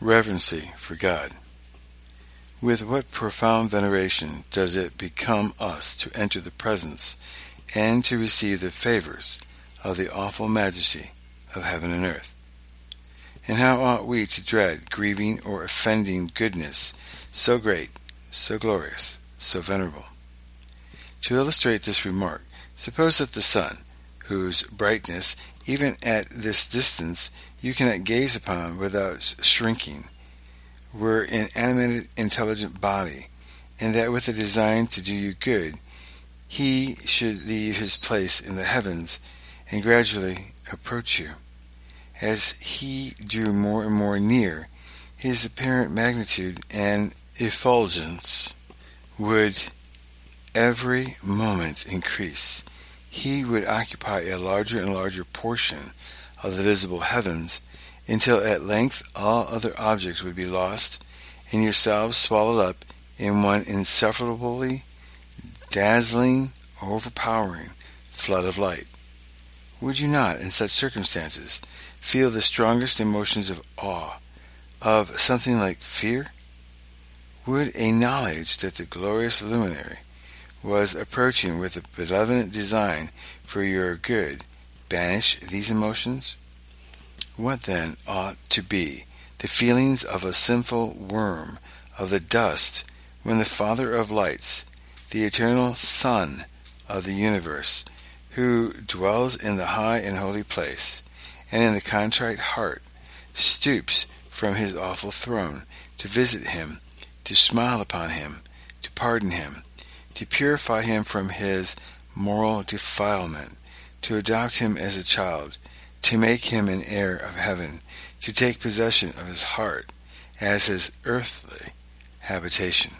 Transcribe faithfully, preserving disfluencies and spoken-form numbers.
reverency for God. With what profound veneration does it become us to enter the presence and to receive the favors of the awful majesty of heaven and earth. And how ought we to dread grieving or offending goodness so great, so glorious, so venerable? To illustrate this remark, suppose that the sun, whose brightness, even at this distance, you cannot gaze upon without shrinking, were an animated, intelligent body, and that with a design to do you good, he should leave his place in the heavens and gradually approach you. As he drew more and more near, his apparent magnitude and effulgence would every moment increase. He would occupy a larger and larger portion of the visible heavens, until at length all other objects would be lost, and yourselves swallowed up in one insufferably dazzling, overpowering flood of light. Would you not, in such circumstances, feel the strongest emotions of awe, of something like fear? Would a knowledge that the glorious luminary was approaching with a benevolent design for your good banish these emotions? What then ought to be the feelings of a sinful worm of the dust when the Father of lights, the eternal Son of the universe, who dwells in the high and holy place, and in the contrite heart, stoops from his awful throne to visit him, to smile upon him, to pardon him, to purify him from his moral defilement, to adopt him as a child, to make him an heir of heaven, to take possession of his heart as his earthly habitation?